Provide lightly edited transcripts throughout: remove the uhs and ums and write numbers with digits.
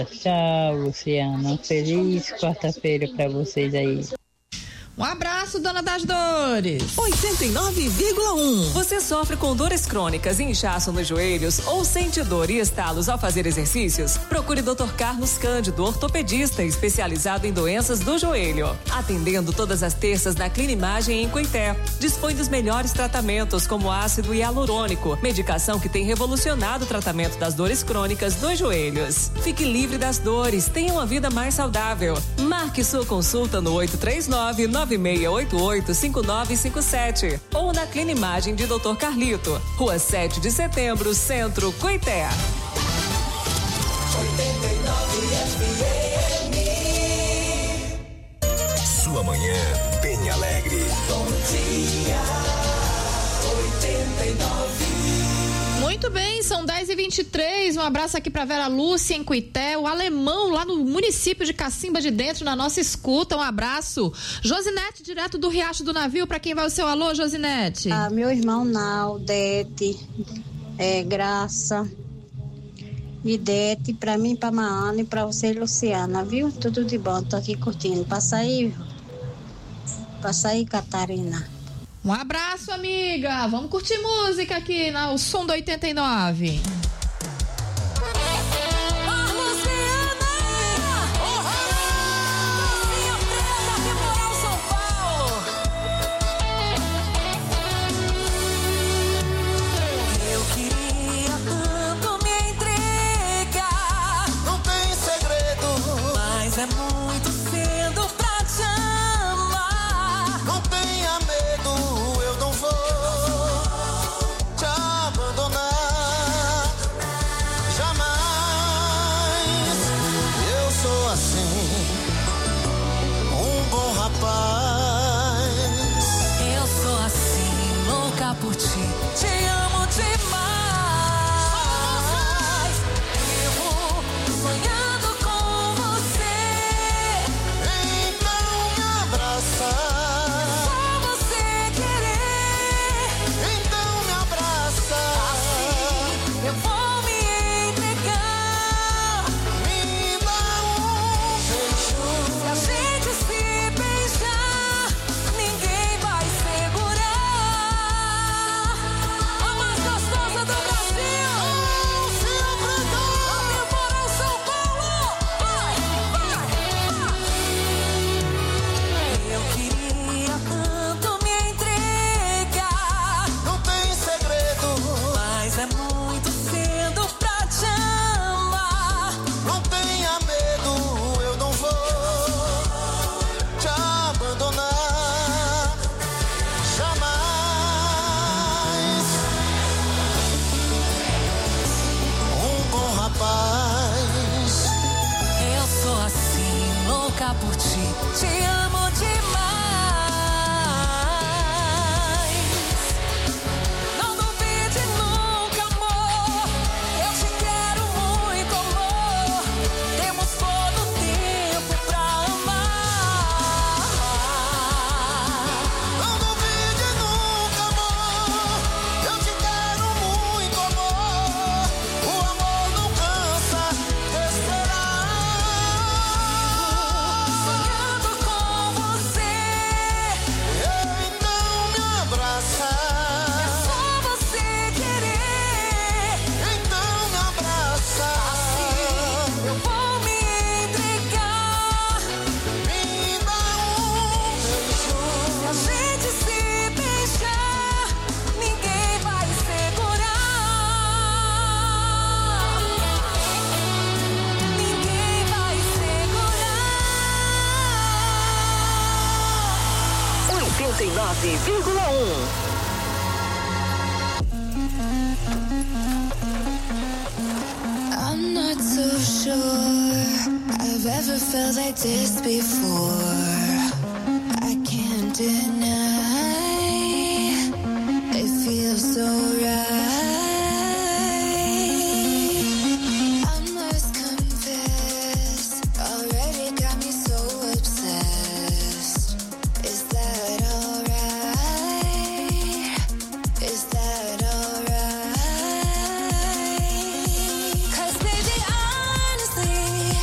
Tchau, Luciana. Feliz quarta-feira pra vocês aí. Um abraço, dona das dores. 89,1. Você sofre com dores crônicas e inchaço nos joelhos ou sente dor e estalos ao fazer exercícios? Procure Dr. Carlos Cândido, ortopedista especializado em doenças do joelho. Atendendo todas as terças na Clinimagem em Cuité. Dispõe dos melhores tratamentos como ácido hialurônico, medicação que tem revolucionado o tratamento das dores crônicas dos joelhos. Fique livre das dores, tenha uma vida mais saudável. Marque sua consulta no 839-9688-5957 ou na Clinimagem de Dr. Carlito, Rua 7 de Setembro, Centro, Cuité. 89 FM. Sua manhã bem alegre. Bom dia, 89. Muito bem, são 10h23. Um abraço aqui pra Vera Lúcia em Cuité, o alemão lá no município de Cacimba de Dentro, na nossa escuta. Um abraço. Josinete, direto do Riacho do Navio, pra quem vai o seu alô, Josinete? Meu irmão Naldete, Graça, Idete, pra mim, pra Maana e pra você, Luciana, viu? Tudo de bom, tô aqui curtindo. Passa aí, Catarina. Um abraço, amiga. Vamos curtir música aqui no som do 89. É muito cedo pra te amar. Não tenha medo, eu não vou te abandonar. Jamais. Eu sou assim, um bom rapaz. Eu sou assim, louca por ti. Te amo demais. Vivo sonhando com você. Então me abraça. Só você querer. Então me abraça. Assim eu vou me entregar. Me dá beijo. Se a gente se beijar, ninguém vai segurar. A mais gostosa do Brasil. Até para São Paulo. Vai. Eu queria tanto me entregar. Não tem segredo, mas é muito cedo pra te amar. Não tenha medo, eu não vou te abandonar. Jamais. Um bom rapaz. Eu sou assim, louca por ti. Te amo demais. Não duvide nunca, amor. Eu te quero muito, amor. Temos todo o tempo pra amar. Não duvide nunca, amor. Eu te quero muito, amor. O amor não cansa de esperar. Sonhando com você. Então me abraça. É só você querer. Então me abraça. Assim eu vou me entregar. Me dá beijo. Se a gente se beijar, ninguém vai segurar. Ninguém vai segurar. 89,1. I'm not so sure I've ever felt like this before. I can't deny it feels so right. I must confess, already got me so obsessed. Is that alright? Is that alright? 'Cause baby, honestly,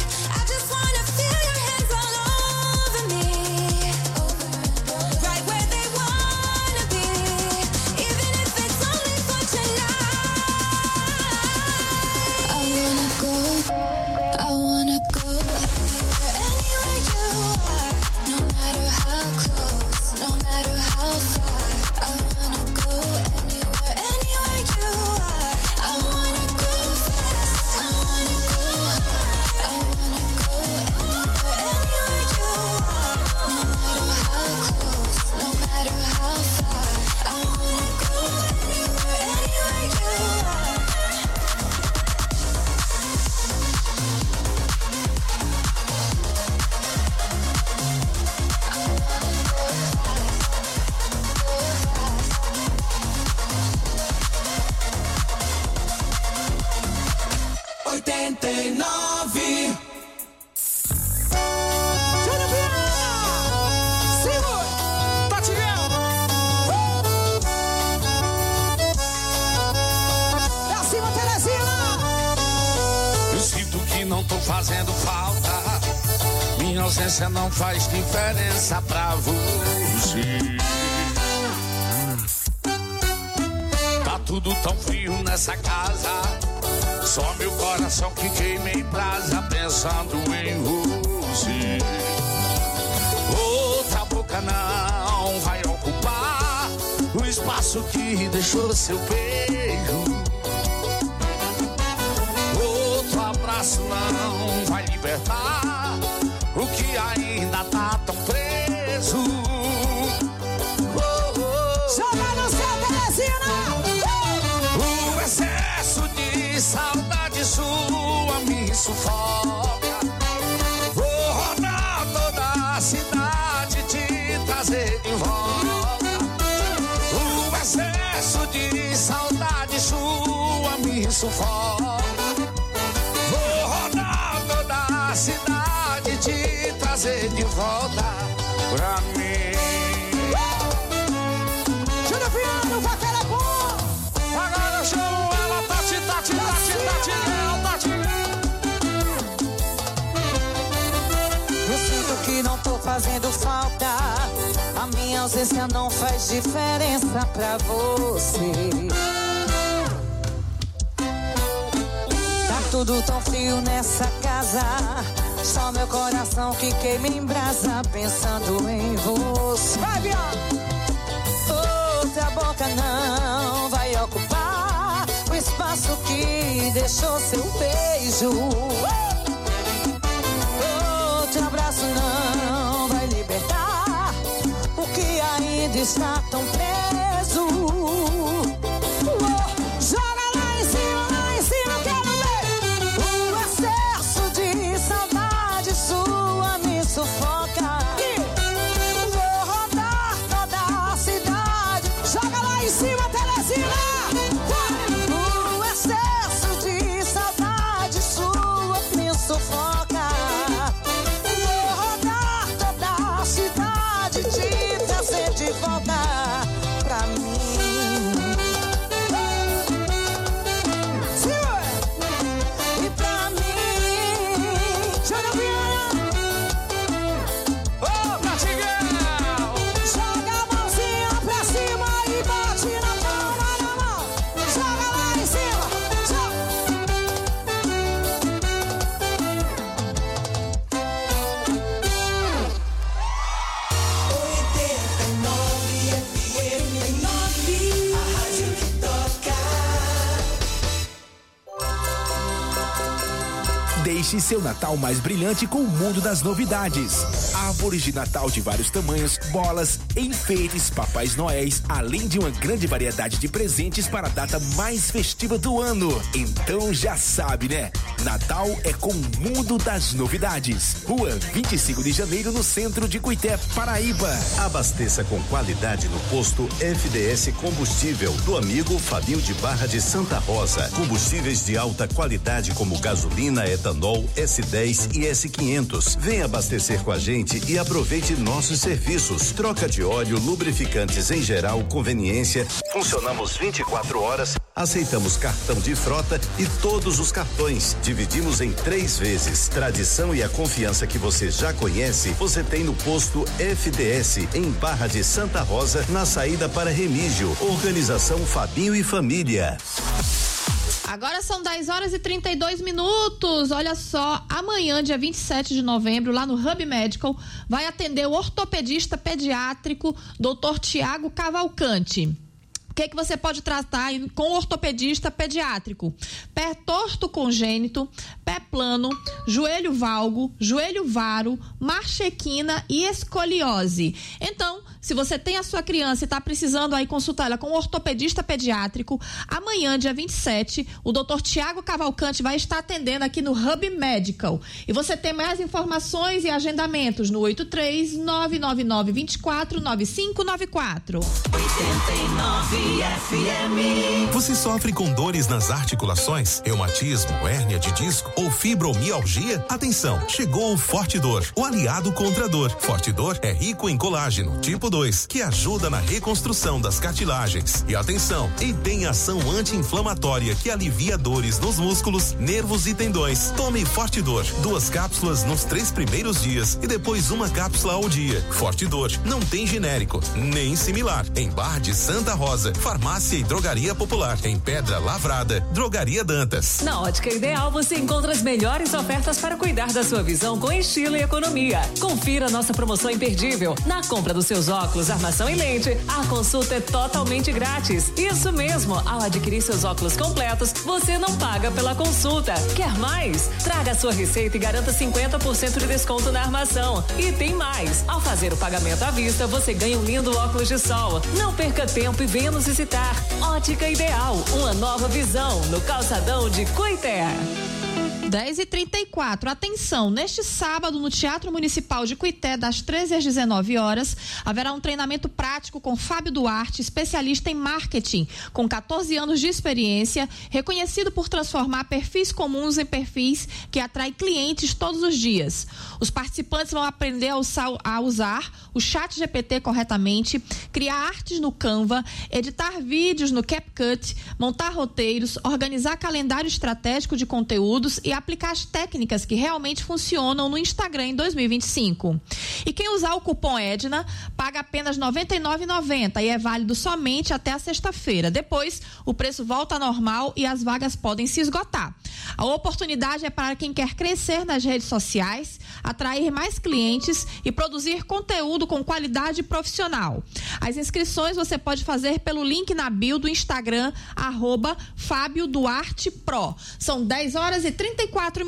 não tô fazendo falta. Minha ausência não faz diferença pra você. Tá tudo tão frio nessa casa, só meu coração que queima em brasa pensando em você. Outra boca não vai ocupar o espaço que deixou seu beijo. Outro abraço não vai libertar o que ainda tá tão preso. Joga no céu, Teresina! O excesso de saudade sua me sufoca. Vou rodar toda a cidade, te trazer de volta. O excesso de saudade sua me sufoca. Vou rodar toda a cidade, te trazer de volta pra mim. Júnior Viano, vaqueira bom! Agora eu chamo ela, Tati. Eu sinto que não tô fazendo falta. A minha ausência não faz diferença pra você. Tá tudo tão frio nessa casa, só meu coração que queima em brasa pensando em você. Vai, Bianca! Outra boca não vai ocupar o espaço que deixou seu beijo. Outro abraço não vai libertar o que ainda está tão preso. Joga lá em cima, quero ver. O excesso de saudade sua me sufoca. Vou rodar toda a cidade. Joga lá em cima, Teresina! O excesso de saudade sua me sufoca. Vou rodar toda a cidade, te trazer de volta pra mim. E pra mim, Júnior Viana. Ô, Natigão! Joga a mãozinha pra cima e bate na palma da mão. Joga lá em cima. Deixe seu Natal mais brilhante com o mundo das novidades. Árvores de Natal de vários tamanhos, bolas, enfeites, papais noéis, além de uma grande variedade de presentes para a data mais festiva do ano. Então já sabe, né? Natal é com o mundo das novidades. Rua 25 de Janeiro, no centro de Cuité, Paraíba. Abasteça com qualidade no posto FDS Combustível do amigo Fabinho de Barra de Santa Rosa. Combustíveis de alta qualidade como gasolina, etanol, S10 e S500. Venha abastecer com a gente e aproveite nossos serviços. Troca de óleo, lubrificantes em geral, conveniência. Funcionamos 24 horas. Aceitamos cartão de frota e todos os cartões. Dividimos em 3 vezes. Tradição e a confiança que você já conhece, você tem no posto FDS, em Barra de Santa Rosa, na saída para Remígio. Organização Fabinho e Família. Agora são 10h32. Olha só, amanhã, dia 27 de novembro, lá no Hub Medical, vai atender o ortopedista pediátrico Dr. Tiago Cavalcante. O que você pode tratar com o ortopedista pediátrico? Pé torto congênito, pé plano, joelho valgo, joelho varo, marchequina e escoliose. Então, se você tem a sua criança e está precisando aí consultar ela com um ortopedista pediátrico, amanhã, dia 27, o Dr. Tiago Cavalcante vai estar atendendo aqui no Hub Medical. E você tem mais informações e agendamentos no 83-999-24-9594. 89. FM. Você sofre com dores nas articulações, reumatismo, hérnia de disco ou fibromialgia? Atenção, chegou o Fortidor, o aliado contra a dor. Fortidor é rico em colágeno tipo 2, que ajuda na reconstrução das cartilagens. E atenção, e tem ação anti-inflamatória que alivia dores nos músculos, nervos e tendões. Tome Fortidor, 2 cápsulas nos 3 primeiros dias e depois 1 cápsula ao dia. Fortidor não tem genérico, nem similar. Em Barra de Santa Rosa, Farmácia e Drogaria Popular. Em Pedra Lavrada, Drogaria Dantas. Na Ótica Ideal você encontra as melhores ofertas para cuidar da sua visão com estilo e economia. Confira nossa promoção imperdível. Na compra dos seus óculos, armação e lente, a consulta é totalmente grátis. Isso mesmo, ao adquirir seus óculos completos, você não paga pela consulta. Quer mais? Traga a sua receita e garanta 50% de desconto na armação. E tem mais. Ao fazer o pagamento à vista, você ganha um lindo óculos de sol. Não perca tempo e venha nos visitar. Ótica Ideal, uma nova visão no calçadão de Cuité. 10h34. Atenção, neste sábado no Teatro Municipal de Cuité, das 13 às 19 horas, haverá um treinamento prático com Fábio Duarte, especialista em marketing, com 14 anos de experiência, reconhecido por transformar perfis comuns em perfis que atraem clientes todos os dias. Os participantes vão aprender a usar o ChatGPT corretamente, criar artes no Canva, editar vídeos no CapCut, montar roteiros, organizar calendário estratégico de conteúdos e aplicar as técnicas que realmente funcionam no Instagram em 2025. E quem usar o cupom Edna paga apenas R$ 99,90 e é válido somente até a sexta-feira. Depois, o preço volta ao normal e as vagas podem se esgotar. A oportunidade é para quem quer crescer nas redes sociais, atrair mais clientes e produzir conteúdo com qualidade profissional. As inscrições você pode fazer pelo link na bio do Instagram, @FábioDuartePro. São 10h34.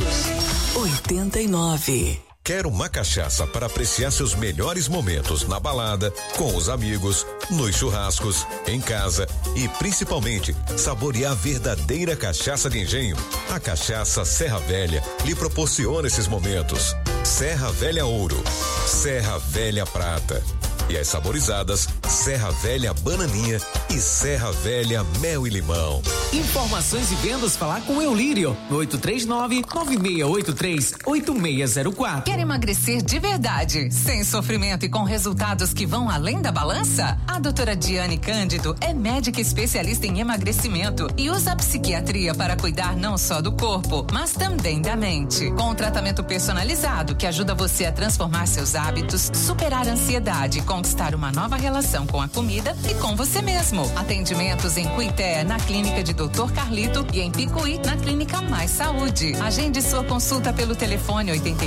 89. Quer uma cachaça para apreciar seus melhores momentos na balada, com os amigos, nos churrascos, em casa e principalmente saborear a verdadeira cachaça de engenho? A Cachaça Serra Velha lhe proporciona esses momentos. Serra Velha Ouro, Serra Velha Prata e as saborizadas Serra Velha Bananinha e Serra Velha Mel e Limão. Informações e vendas, falar com Eulírio no 839-9683-8604. Quer emagrecer de verdade, sem sofrimento e com resultados que vão além da balança? A doutora Diane Cândido é médica especialista em emagrecimento e usa a psiquiatria para cuidar não só do corpo, mas também da mente. Com um tratamento personalizado que ajuda você a transformar seus hábitos, superar a ansiedade e conquistar uma nova relação com a comida e com você mesmo. Atendimentos em Cuité, na clínica de Dr. Carlito, e em Picuí, na clínica Mais Saúde. Agende sua consulta pelo telefone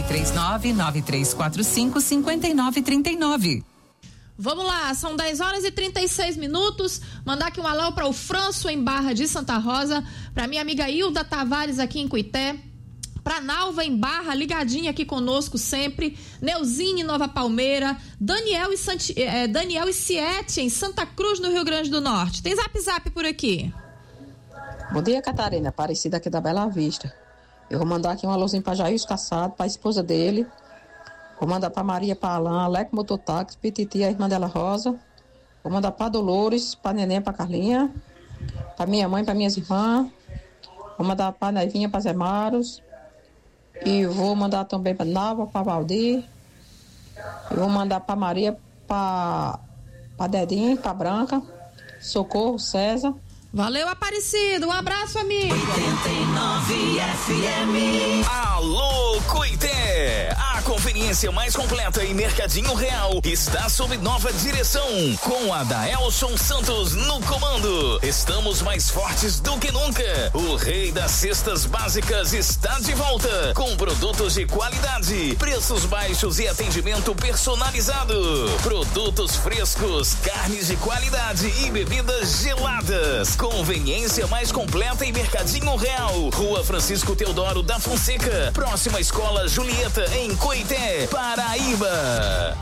839-9345-5939. Vamos lá, são 10h36. Mandar aqui um alô para o Franço em Barra de Santa Rosa, para minha amiga Hilda Tavares aqui em Cuité, para Nalva em Barra, ligadinha aqui conosco sempre, Neuzine em Nova Palmeira, Daniel e Siete em Santa Cruz, no Rio Grande do Norte. Tem zap por aqui. Bom dia, Catarina, Aparecida aqui da Bela Vista. Eu vou mandar aqui um alôzinho para Jair Caçado, para a esposa dele. Vou mandar para Maria, para Alain, Aleco Mototáxi, Pititi, a irmã dela Rosa. Vou mandar para Dolores, para Neném, para Carlinha, para minha mãe, para minhas irmãs. Vou mandar para Nevinha, para Zé Maros. E vou mandar também para Nava, para Valdir. E vou mandar para Maria, para Dedinho, para Branca, Socorro, César. Valeu, Aparecido. Um abraço, amigo. 89 FM. Alô, Cuité. A conveniência mais completa em Mercadinho Real está sob nova direção, com a Daelson Santos no comando. Estamos mais fortes do que nunca. O rei das cestas básicas está de volta, com produtos de qualidade, preços baixos e atendimento personalizado. Produtos frescos, carnes de qualidade e bebidas geladas. Conveniência mais completa em Mercadinho Real. Rua Francisco Teodoro da Fonseca, próxima à Escola Julieta, em Cuité, Paraíba.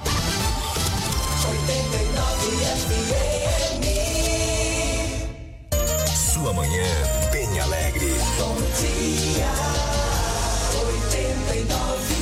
89 FM. Sua manhã bem alegre. Bom dia. 89.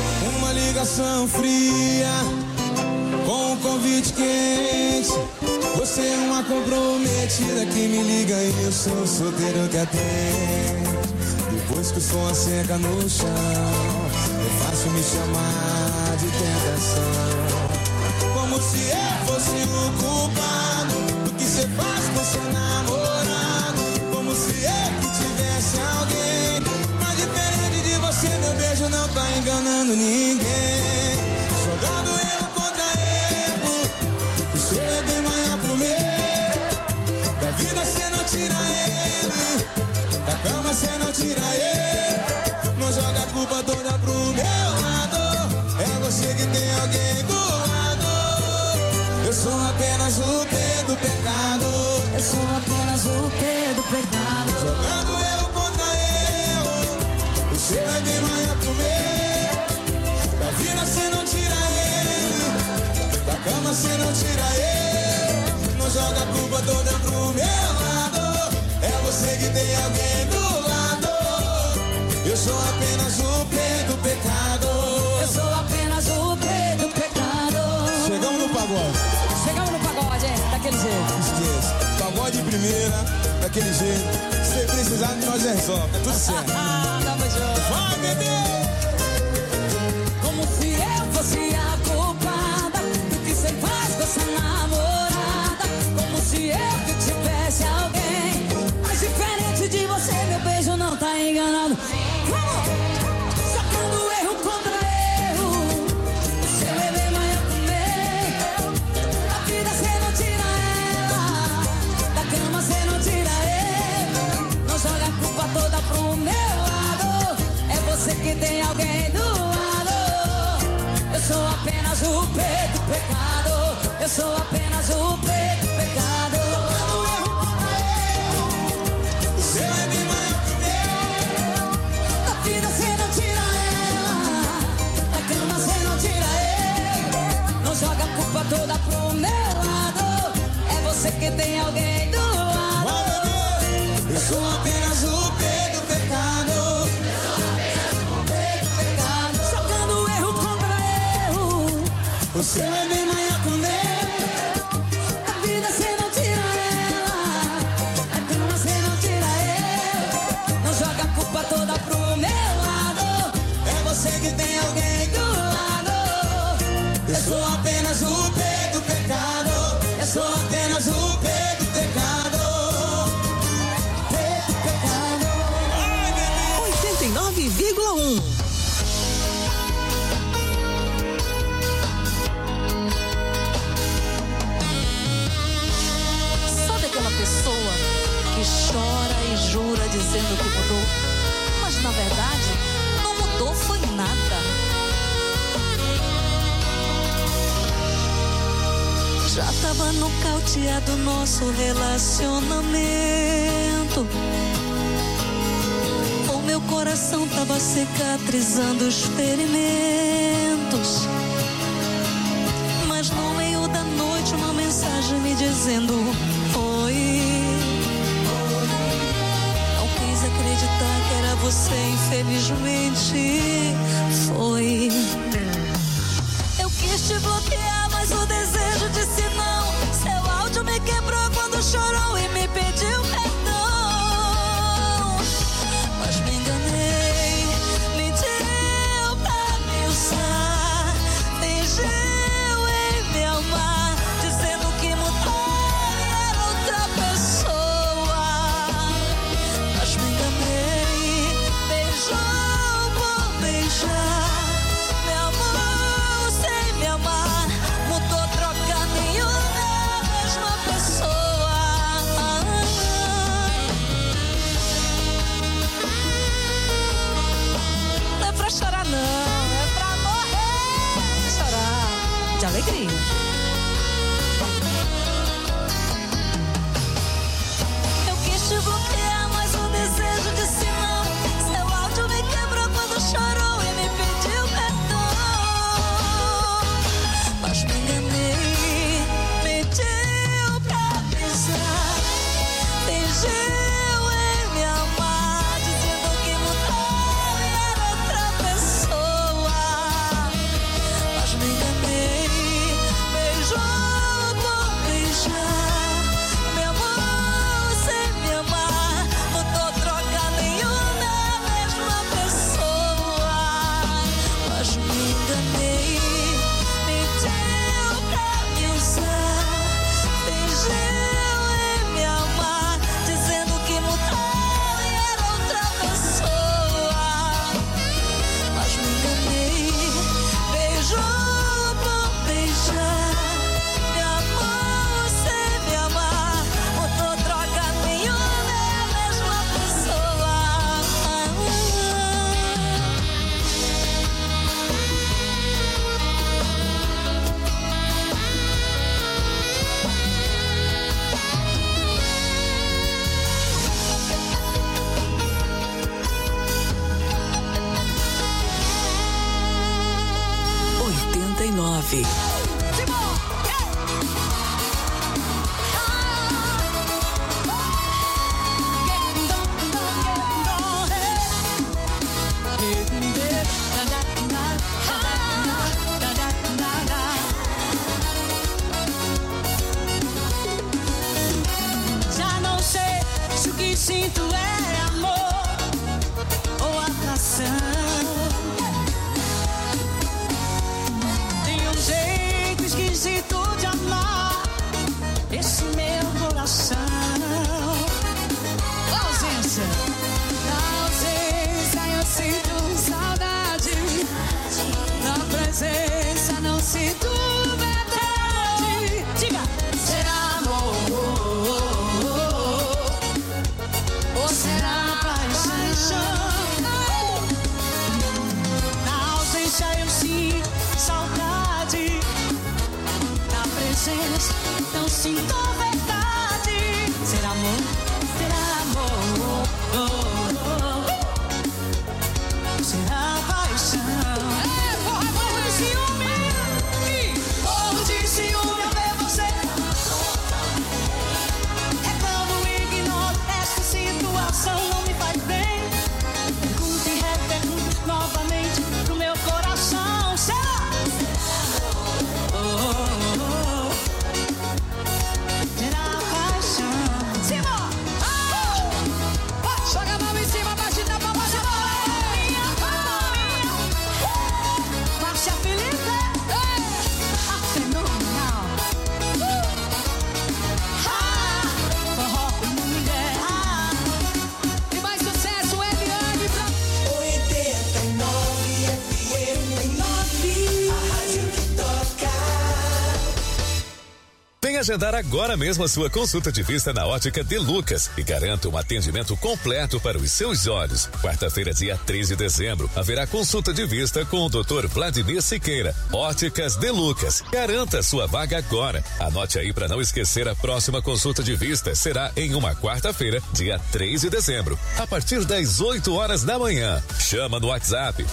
Uma ligação fria com um convite quente. Você é uma comprometida que me liga e eu sou solteiro que atende. Depois que o som seca no chão, é fácil me chamar de tentação. Como se eu fosse o culpado do que você faz com seu namorado. Como se eu que tivesse alguém. Mas diferente de você, meu beijo não tá enganando ninguém. Jogando erro contra erro, o seu é bem manhã pro meu. Da vida cê não tira ele, da cama cê não tira ele. Não joga a culpa toda pro meu lado. É você que tem alguém do lado. Eu sou apenas o P do pecado. Eu sou apenas o P do pecado. Jogando erro contra erro, o seu é bem manhã pro meu. Da vida cê não tira ele, da cama cê não tira ele. Não joga a culpa toda pro meu lado. É você que tem alguém do lado. Eu sou apenas o P do pecado. Eu sou apenas o P do pecado. Chegamos no pagode. Chegamos no pagode, daquele jeito. Esqueça. Pagode de primeira, daquele jeito. Se precisar de nós resolve. É tudo certo. Tamo junto. Vai, bebê! Como se eu fosse a culpada do que você faz com essa namorada. Como se eu que tivesse alguém. Mas diferente de você, meu beijo não tá enganando. Sacando erro contra erro, o seu bebê manhã pro meu. Da vida cê não tira ela, da cama cê não tira ele. Não joga a culpa toda pro meu lado. É você que tem alguém do lado. Eu sou apenas o P do pecado. Eu sou apenas o P do pecado. O seu é bem manhã pro meu. Da vida cê não tira ela, da cama cê não tira ele. Não joga a culpa toda pro meu lado. É você que tem alguém do lado. Eu sou apenas o P do pecado. Jogando erro contra erro, o seu é bem manhã pro meu. da vida cê não tira ela, da cama cê não tira ele. Não joga a culpa toda pro meu lado. É você que tem alguém do lado. Eu sou apenas o P do pecado. Eu sou apenas o P do pecado. P do pecado. 89,1. Sabe aquela pessoa que chora e jura dizendo que mudou, mas na verdade não mudou foi nada. Já tava nocauteado nosso relacionamento. O meu coração tava cicatrizando os ferimentos. Mas no meio da noite uma mensagem me dizendo: oi. Não quis acreditar que era você, infelizmente foi. Eu quis te bloquear, mas o desejo disse não. Seu áudio me quebrou quando chorou e me pediu perdão. Mas me enganei, mentiu pra me usar, fingiu em me amar, dizendo que mudou e era outra pessoa. Mas me enganei, beijou por beijar, me amou sem me amar, mudou trocando a mesma pessoa. Não é pra chorar não, é pra morrer de chorar de alegria. Eu quis te bloquear, mas o desejo disse não. Seu áudio me quebrou quando chorou e me pediu perdão. Mas me enganei, mentiu pra pisar, fingiu em me amar, dizendo que mudou e era outra pessoa. Mas me enganei, 9. Já não sei se o que sinto é amor ou atração. Tem um jeito esquisito de amar esse meu coração. Ausência, na ausência eu sinto saudade. Na presença não sinto verdade. Diga, será amor ou será paixão? Na ausência eu sinto saudade. Na presença não sinto verdade. Será amor? Será amor? Será paixão? Porra, morro de ciúme. Morro de ciúme ao ver você. É como ignoro essa situação, não me faz bem. Pergunto e repergunto novamente pro meu coração. Será? Será paixão? Cima! Joga a mão em cima, batida a palma de mão. Márcia Felipe, a fenomenal. Forró com mulher. E mais sucesso, Eliane pra 89 FM 9, a rádio que toca. Vem agendar agora mesmo a sua consulta de vista na Ótica De Lucas e garanta um atendimento completo para os seus olhos. Quarta-feira, dia 3 de dezembro, haverá consulta de vista com o Dr. Vladimir Siqueira. Óticas De Lucas. Garanta sua vaga agora. Anote aí para não esquecer, a próxima consulta de vista será em uma quarta-feira, dia 3 de dezembro, a partir das 8 horas da manhã. Chama no WhatsApp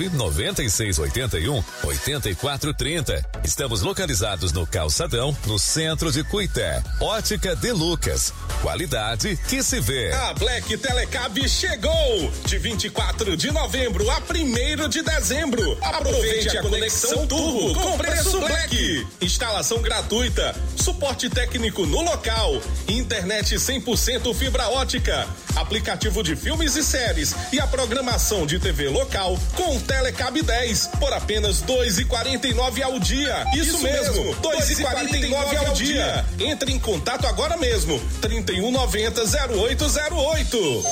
99681-8430. Estamos localizados no Calçadão, no centro de Cuité. Ótica De Lucas. Qualidade que se vê. A Black Telecab chegou! De 24 de novembro a 1º de dezembro. Aproveite a conexão Turbo com preço Black. Instalação gratuita, suporte técnico no local, internet 100% fibra ótica, aplicativo de filmes e séries e a programação de TV local com Telecab 10 por apenas R$2,49 ao dia. Isso mesmo, R$2,49 ao dia. Entre em contato agora mesmo. 3190-0808.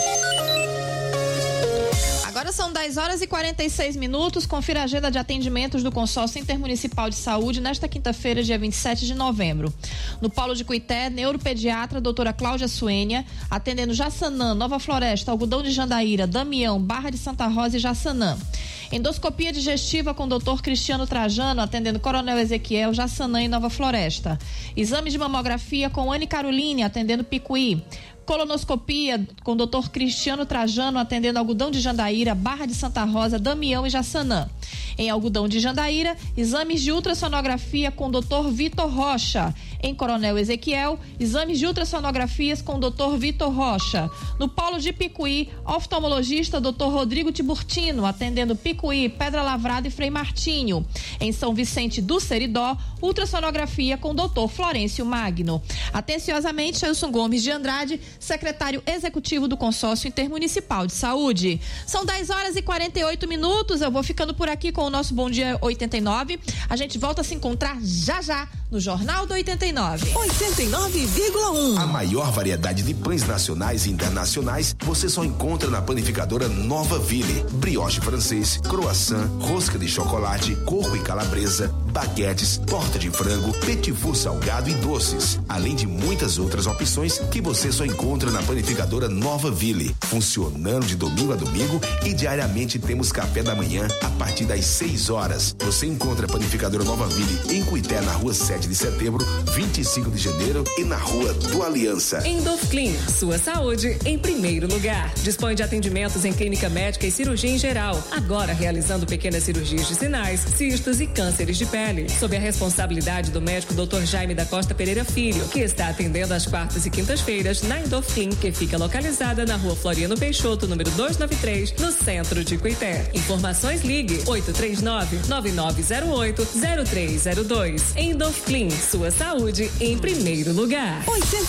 Agora são 10 horas e 46 minutos. Confira a agenda de atendimentos do Consórcio Intermunicipal de Saúde nesta quinta-feira, dia 27 de novembro. No Polo de Cuité, neuropediatra doutora Cláudia Suênia, atendendo Jaçanã, Nova Floresta, Algodão de Jandaíra, Damião, Barra de Santa Rosa e Jaçanã. Endoscopia digestiva com doutor Cristiano Trajano, atendendo Coronel Ezequiel, Jaçanã e Nova Floresta. Exame de mamografia com Anne Caroline, atendendo Picuí. Colonoscopia com Dr. Cristiano Trajano, atendendo Algodão de Jandaíra, Barra de Santa Rosa, Damião e Jaçanã. Em Algodão de Jandaíra, exames de ultrassonografia com Dr. Vitor Rocha. Em Coronel Ezequiel, exames de ultrassonografias com Dr. Vitor Rocha. No Polo de Picuí, oftalmologista Dr. Rodrigo Tiburtino, atendendo Picuí, Pedra Lavrada e Frei Martinho. Em São Vicente do Seridó, ultrassonografia com Dr. Florencio Magno. Atenciosamente, Jailson Gomes de Andrade, secretário executivo do Consórcio Intermunicipal de Saúde. São 10 horas e 48 minutos. Eu vou ficando por aqui com o nosso Bom Dia 89. A gente volta a se encontrar já no Jornal do 89. 89,1. A maior variedade de pães nacionais e internacionais você só encontra na panificadora Nova Ville. Brioche francês, croissant, rosca de chocolate, coco e calabresa, baguetes, torta de frango, petit four salgado e doces. Além de muitas outras opções que você só encontra na panificadora Nova Ville. Funcionando de domingo a domingo e diariamente temos café da manhã a partir das 6 horas. Você encontra a panificadora Nova Ville em Cuité, na rua 7 de setembro, 25 de janeiro e na rua do Aliança. Endofclean, sua saúde em primeiro lugar. Dispõe de atendimentos em clínica médica e cirurgia em geral. Agora realizando pequenas cirurgias de sinais, cistos e cânceres de pele. pele, sob a responsabilidade do médico Dr. Jaime da Costa Pereira Filho, que está atendendo às quartas e quintas-feiras na Endorfin, que fica localizada na Rua Floriano Peixoto, número 293, no centro de Cuité. Informações, ligue 839-9908-0302. Endorfin, sua saúde em primeiro lugar.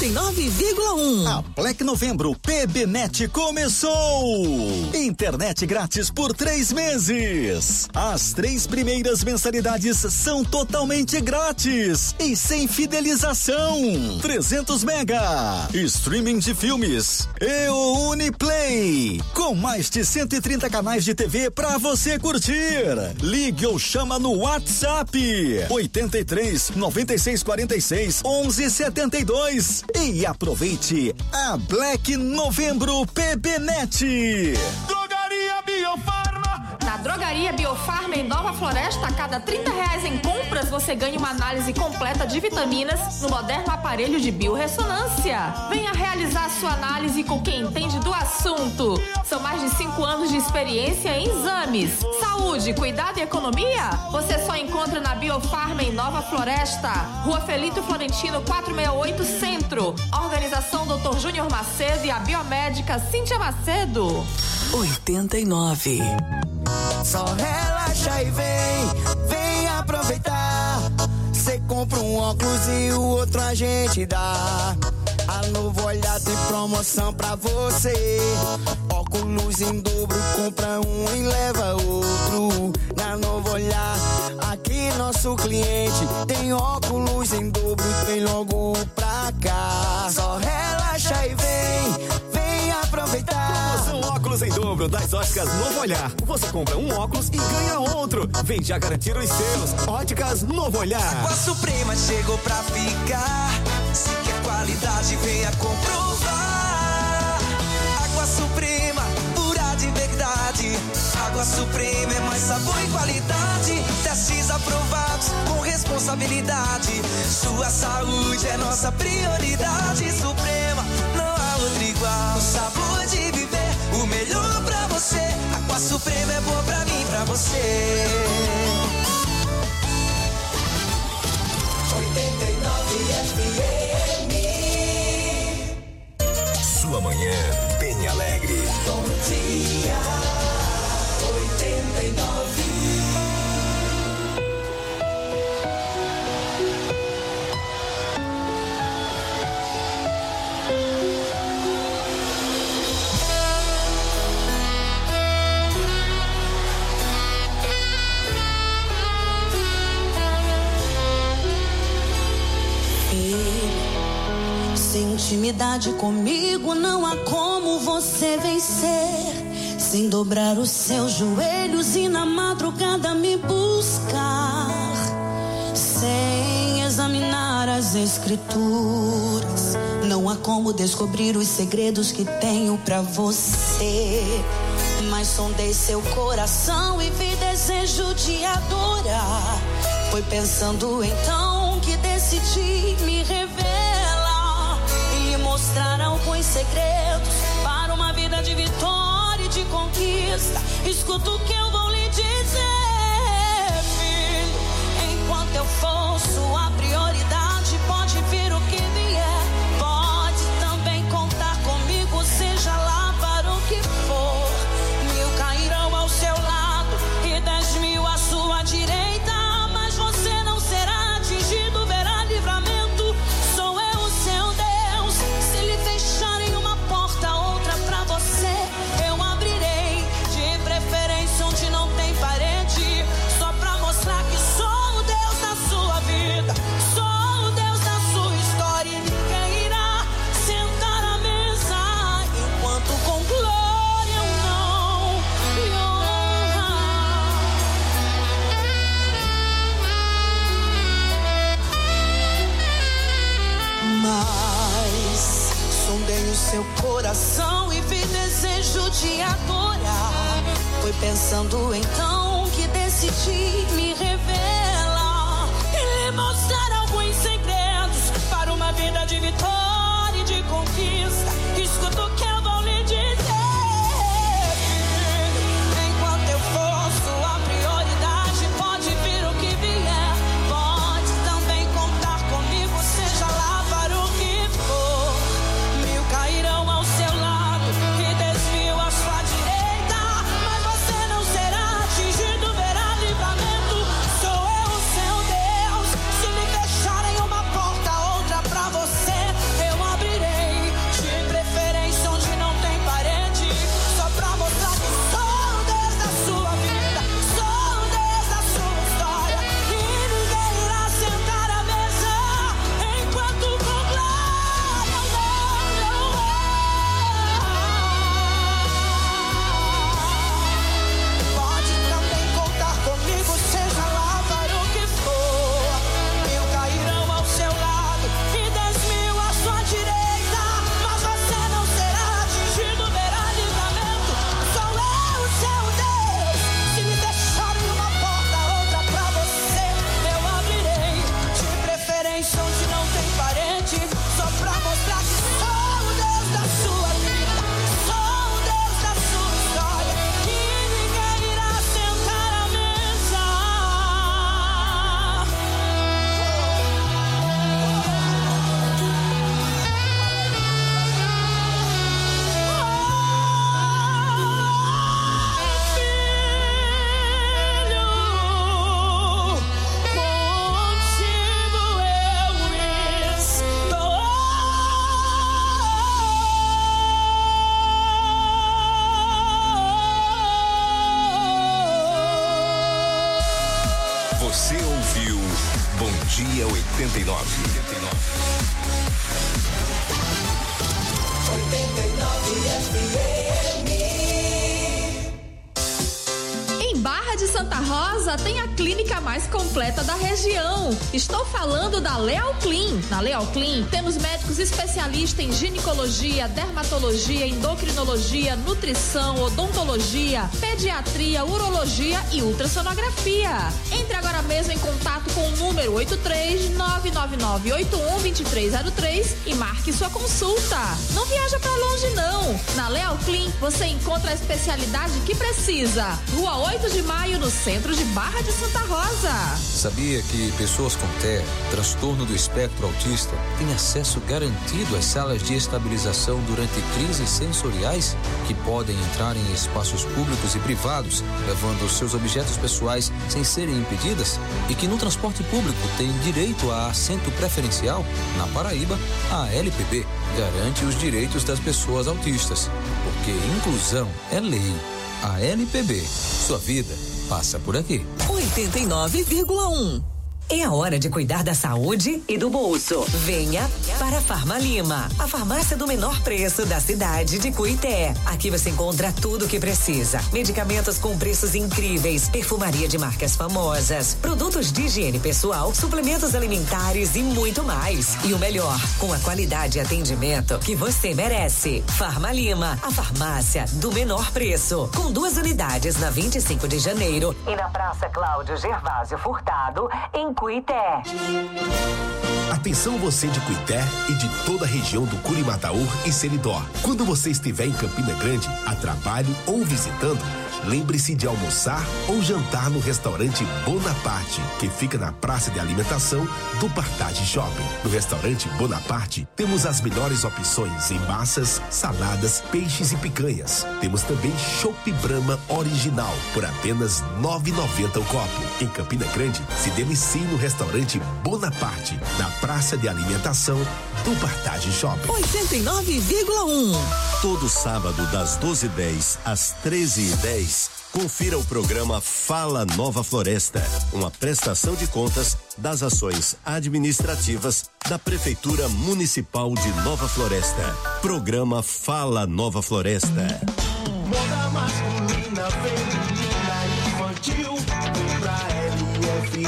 89,1. A Black Novembro PBNet começou! Internet grátis por 3 meses. As 3 primeiras mensalidades são totalmente grátis e sem fidelização. 300 mega. Streaming de filmes. E o Uniplay. Com mais de 130 canais de TV pra você curtir. Ligue ou chama no WhatsApp 83 96 46 11 72 e aproveite a Black Novembro PBNet. Drogaria Biofarma. Na Drogaria Biofarma em Nova Floresta, a cada R$30 em compras, você ganha uma análise completa de vitaminas no moderno aparelho de biorressonância. Venha realizar sua análise com quem entende do assunto. São mais de 5 anos de experiência em exames. Saúde, cuidado e economia? Você só encontra na Biofarma em Nova Floresta. Rua Felito Florentino 468 Centro. Organização Dr. Júnior Macedo e a biomédica Cíntia Macedo. 89. Só relaxa e vem aproveitar. Cê compra um óculos e o outro a gente dá. A Novo Olhar tem promoção pra você. Óculos em dobro, compra um e leva outro. Na Novo Olhar, aqui nosso cliente tem óculos em dobro, tem logo pra cá. Só relaxa e vem aproveitar. Promoção óculos em dobro das óticas Novo Olhar. Você compra um óculos e ganha outro. Vem já garantir os seus. Óticas Novo Olhar. Água Suprema chegou pra ficar. Se quer qualidade, venha comprovar. Água Suprema, pura de verdade. Água Suprema é mais sabor e qualidade. Testes aprovados com responsabilidade. Sua saúde é nossa prioridade. Suprema, não há outro igual. O sabor de viver, o melhor pra você. Água Suprema é boa pra mim, pra você. 89 FM. Sua manhã bem alegre. Bom dia. 89. Sem intimidade comigo não há como você vencer. Sem dobrar os seus joelhos e na madrugada me buscar. Sem examinar as escrituras, não há como descobrir os segredos que tenho pra você. Mas sondei seu coração e vi desejo de adorar. Foi pensando então que decidi me revelar e lhe mostrar alguns segredos para uma vida de vitória e de conquista. Escuta o que eu vou lhe dizer, filho. Enquanto eu for sua prioridade, pode vir o que vier. Pode também contar comigo, seja lá para o que for. 1000 cairão ao seu lado e 10.000 à sua direita. Seu coração e vi desejo de adorar. Foi pensando então que decidi me revelar e lhe mostrar alguns segredos para uma vida de vitória e de conquista. Escuta o que eu vou lhe dizer, filho. Enquanto eu for sua prioridade, pode vir o que vier. Você ouviu Bom Dia 89. 89 FM. Em Barra de Santa Rosa tem a clínica mais completa da região. Estou falando da Leal Clean. Na Leal Clean temos médicos especialistas em ginecologia, dermatologia, endocrinologia, nutrição, odontologia, pediatria, urologia e ultrassonografia. Entre agora mesmo em contato com o número 83-999-81-2303 e marque sua consulta. Não viaja pra longe não. Na Leal Clean você encontra a especialidade que precisa. Rua 8 de Maio, no centro de Barra de Santa Rosa. Sabia que pessoas com TEA, transtorno do espectro autista, têm acesso garantido às salas de estabilização durante crises sensoriais, que podem entrar em espaços públicos e privados, levando seus objetos pessoais sem serem impedidas, e que no transporte público têm direito a assento preferencial? Na Paraíba, a LPB garante os direitos das pessoas autistas, porque inclusão é lei. A LPB, sua vida passa por aqui. 89,1. É a hora de cuidar da saúde e do bolso. Venha para a Farmalima, a farmácia do menor preço da cidade de Cuité. Aqui você encontra tudo o que precisa. Medicamentos com preços incríveis, perfumaria de marcas famosas, produtos de higiene pessoal, suplementos alimentares e muito mais. E o melhor, com a qualidade e atendimento que você merece. Farmalima, a farmácia do menor preço. Com 2 unidades na 25 de janeiro e na Praça Cláudio Gervásio Furtado, em Cuité. Atenção você de Cuité e de toda a região do Curimataú e Seridó. Quando você estiver em Campina Grande, a trabalho ou visitando, lembre-se de almoçar ou jantar no restaurante Bonaparte, que fica na praça de alimentação do Partage Shopping. No restaurante Bonaparte, temos as melhores opções em massas, saladas, peixes e picanhas. Temos também Chopp Brahma original, por apenas R$ 9,90 o copo. Em Campina Grande, se delicie no restaurante Bonaparte, na praça de alimentação do Partage Shopping. 89,1. Todo sábado, das 12h10 às 13h10, confira o programa Fala Nova Floresta, uma prestação de contas das ações administrativas da Prefeitura Municipal de Nova Floresta. Programa Fala Nova Floresta. Moda masculina, feminina, infantil, pra LF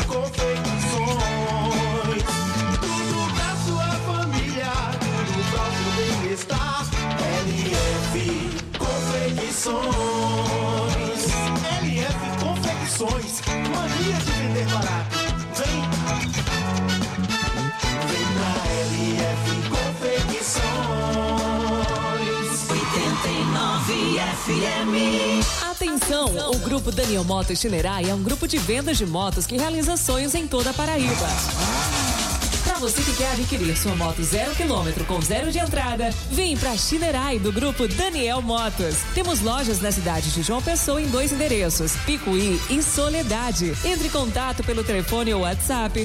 Confecções. Tudo pra sua família, tudo pra o seu bem-estar. LF Confecções. LF Confecções, mania de vender barato. Vem pra LF Confecções. 89 FM. Atenção, o Grupo Daniel Motos Chinerai é um grupo de vendas de motos que realiza sonhos em toda a Paraíba. Para você que quer adquirir sua moto 0 km com 0 de entrada, vem para Chinerai do Grupo Daniel Motos. Temos lojas na cidade de João Pessoa em 2 endereços, Picuí e Soledade. Entre em contato pelo telefone ou WhatsApp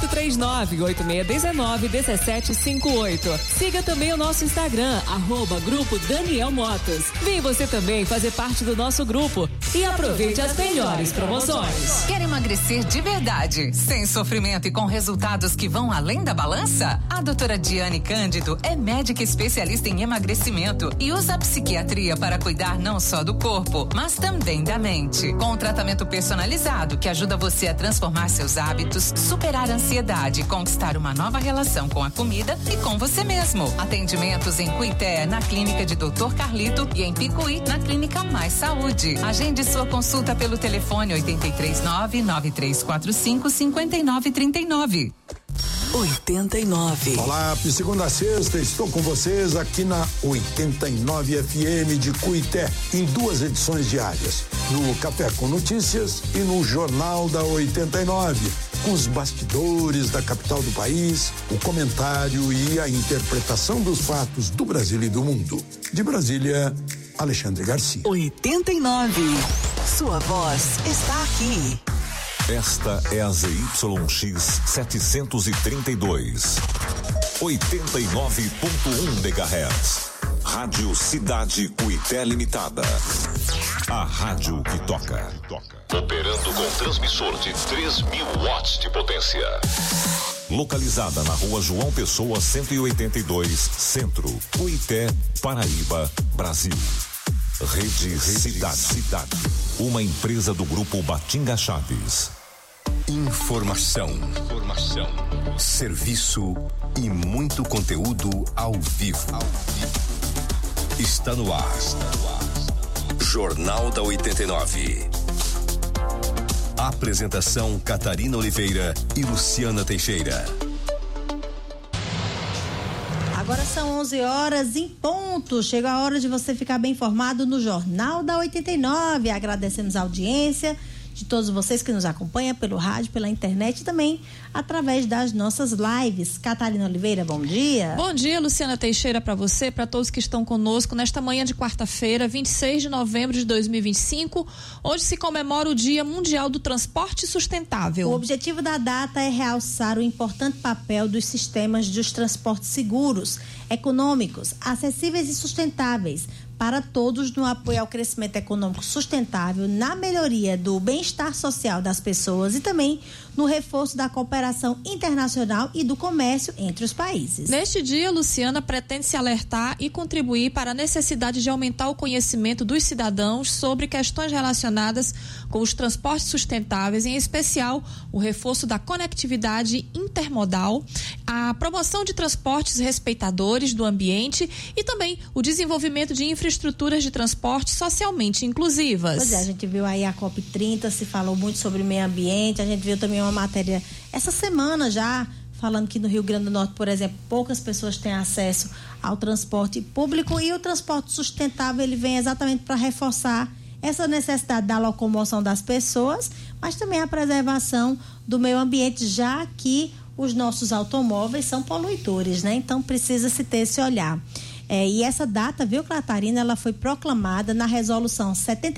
839-8619-1758. Siga também o nosso Instagram, @Grupo Daniel Motos. Vem você também fazer parte do nosso grupo e aproveite as melhores promoções. Quer emagrecer de verdade, sem sofrimento e com resultados que vão além da balança? A doutora Diane Cândido é médica especialista em emagrecimento e usa a psiquiatria para cuidar não só do corpo, mas também da mente. Com um tratamento personalizado que ajuda você a transformar seus hábitos, superar a ansiedade e conquistar uma nova relação com a comida e com você mesmo. Atendimentos em Cuité, na clínica de Dr. Carlito, e em Picuí, na clínica Mais Saúde. Agende sua consulta pelo telefone 839-9345-5939. 89. Olá, de segunda a sexta, estou com vocês aqui na 89 FM de Cuité, em 2 edições diárias, no Café com Notícias e no Jornal da 89, com os bastidores da capital do país, o comentário e a interpretação dos fatos do Brasil e do mundo. De Brasília, Alexandre Garcia. 89. Sua voz está aqui. Esta é a ZYX 732, 89.1 MHz. Rádio Cidade Cuité Limitada. A rádio que toca. Operando com transmissor de 3.000 watts de potência. Localizada na rua João Pessoa 182, Centro, Cuité, Paraíba, Brasil. Rede Cidade. Uma empresa do grupo Batinga Chaves. Informação, serviço e muito conteúdo ao vivo. Está no ar. Jornal da 89. Apresentação: Catarina Oliveira e Luciana Teixeira. Agora são 11 horas em ponto. Chega a hora de você ficar bem informado no Jornal da 89. Agradecemos a audiência de todos vocês que nos acompanham pelo rádio, pela internet e também através das nossas lives. Catarina Oliveira, bom dia. Bom dia, Luciana Teixeira, para você, para todos que estão conosco nesta manhã de quarta-feira, 26 de novembro de 2025. Hoje se comemora o Dia Mundial do Transporte Sustentável. O objetivo da data é realçar o importante papel dos sistemas dos transportes seguros, econômicos, acessíveis e sustentáveis para todos no apoio ao crescimento econômico sustentável, na melhoria do bem-estar social das pessoas e também no reforço da cooperação internacional e do comércio entre os países. Neste dia, Luciana, pretende se alertar e contribuir para a necessidade de aumentar o conhecimento dos cidadãos sobre questões relacionadas com os transportes sustentáveis, em especial o reforço da conectividade intermodal, a promoção de transportes respeitadores do ambiente e também o desenvolvimento de infraestruturas de transporte socialmente inclusivas. Pois é, a gente viu aí a COP30, se falou muito sobre meio ambiente, a gente viu também uma matéria essa semana já falando que no Rio Grande do Norte, por exemplo, poucas pessoas têm acesso ao transporte público e o transporte sustentável ele vem exatamente para reforçar essa necessidade da locomoção das pessoas, mas também a preservação do meio ambiente, já que os nossos automóveis são poluidores, né? Então precisa se ter esse olhar. E essa data, viu, Catarina, ela foi proclamada na resolução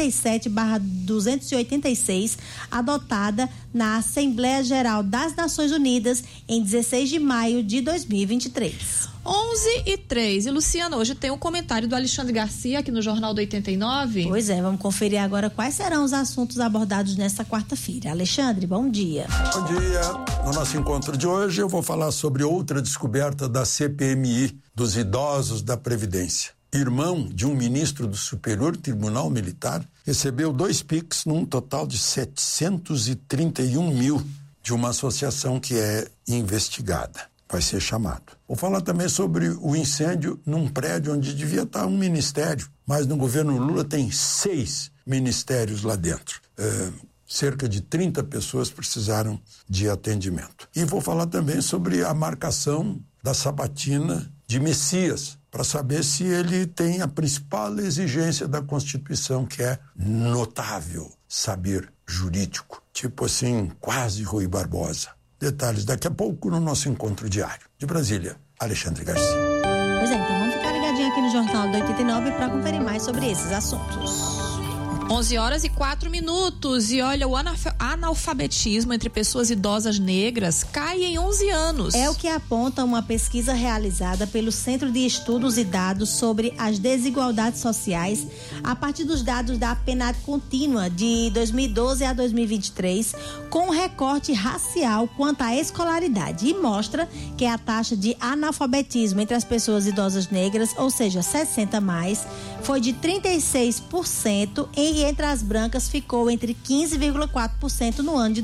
77/286, adotada na Assembleia Geral das Nações Unidas em 16 de maio de 2023. 11h03. E Luciana, hoje tem um comentário do Alexandre Garcia aqui no Jornal do 89. Pois é, vamos conferir agora quais serão os assuntos abordados nesta quarta-feira. Alexandre, bom dia. Bom dia. No nosso encontro de hoje eu vou falar sobre outra descoberta da CPMI, dos idosos da Previdência. Irmão de um ministro do Superior Tribunal Militar recebeu 2 PIX num total de 731 mil de uma associação que é investigada. Vai ser chamado. Vou falar também sobre o incêndio num prédio onde devia estar um ministério, mas no governo Lula tem 6 ministérios lá dentro. Cerca de 30 pessoas precisaram de atendimento. E vou falar também sobre a marcação da sabatina de Messias, para saber se ele tem a principal exigência da Constituição, que é notável saber jurídico. Tipo assim, quase Rui Barbosa. Detalhes daqui a pouco no nosso encontro diário. De Brasília, Alexandre Garcia. Pois é, então vamos ficar ligadinho aqui no Jornal do 89 para conferir mais sobre esses assuntos. 11h04. E olha, o analfabetismo entre pessoas idosas negras cai em 11 anos. É o que aponta uma pesquisa realizada pelo Centro de Estudos e Dados sobre as Desigualdades Sociais a partir dos dados da PNAD contínua de 2012 a 2023, com recorte racial quanto à escolaridade, e mostra que a taxa de analfabetismo entre as pessoas idosas negras, ou seja, 60 mais, foi de 36% e entre as brancas ficou entre 15,4% no ano de